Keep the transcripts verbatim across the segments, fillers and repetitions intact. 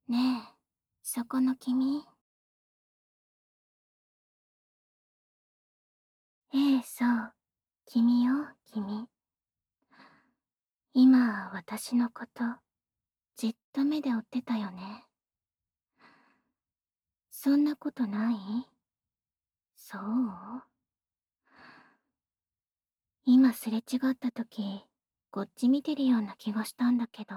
ねえ、そこの君。ええ、そう。君よ、君。今、私のこと、じっと目で追ってたよね。そんなことない？そう？今すれ違った時、こっち見てるような気がしたんだけど。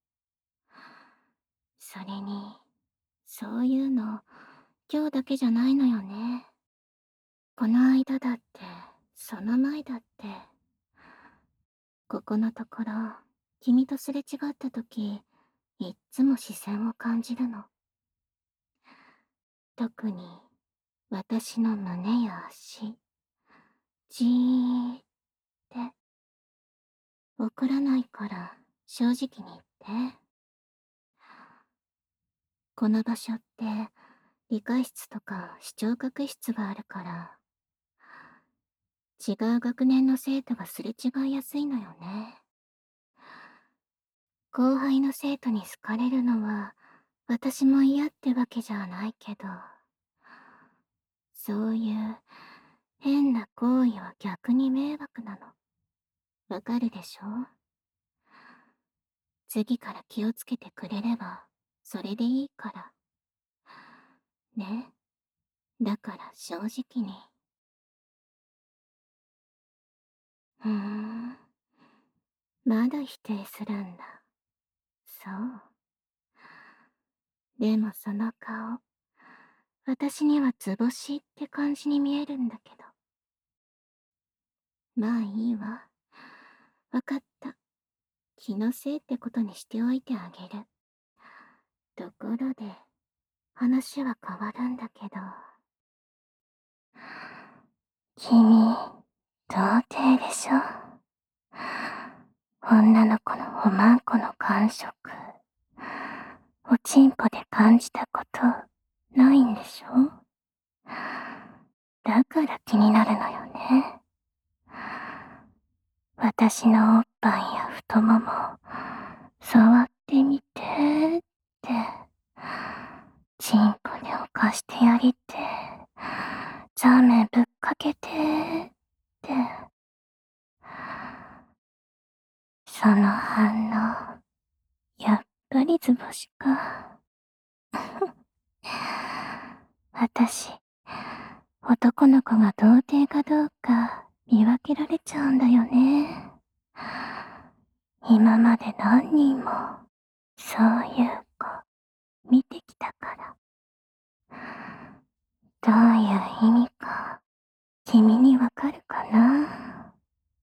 それに、そういうの、今日だけじゃないのよね。この間だって、その前だって。ここのところ、君とすれ違った時、いっつも視線を感じるの。特に、私の胸や足、じーって。怒らないから、正直に言って。この場所って、理科室とか視聴覚室があるから、違う学年の生徒がすれ違いやすいのよね。後輩の生徒に好かれるのは、私も嫌ってわけじゃないけど、そういう変な行為は逆に迷惑なの。わかるでしょ？次から気をつけてくれれば、それでいいから。ね。だから正直に。ふーん。まだ否定するんだ。そう。でもその顔、私には図星って感じに見えるんだけど。まあいいわ。わかった。気のせいってことにしておいてあげる。ところで、話は変わるんだけど。君、童貞でしょ？女の子のおまんこの感触、おちんぽで感じたことないんでしょ？だから気になるのよね。私のおっぱいや太もも、触ってみてーって、チンポにおかしてやりって、ザメぶっかけてーって、その反応、やっぱり図星か。私、男の子が童貞かどうか見分けられちゃうんだよね。今まで何人も、そういう子、見てきたから。どういう意味か、君にわかるかな？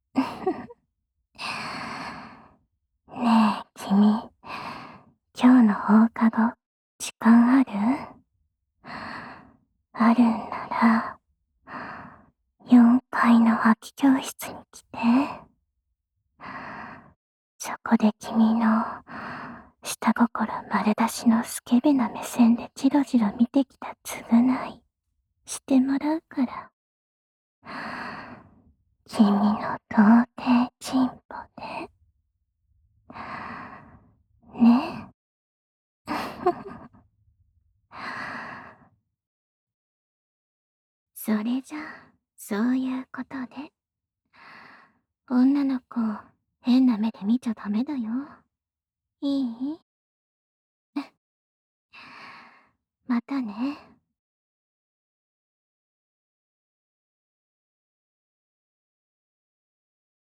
ねえ、君、今日の放課後、時間ある？あるんなら、よんかいの空き教室に来て。そこで君の下心丸出しのスケベな目線でジロジロ見てきた償いしてもらうから。君の童貞チンポで。ね。それじゃあ、そういうことで。女の子、変な目で見ちゃダメだよ。いい？またね。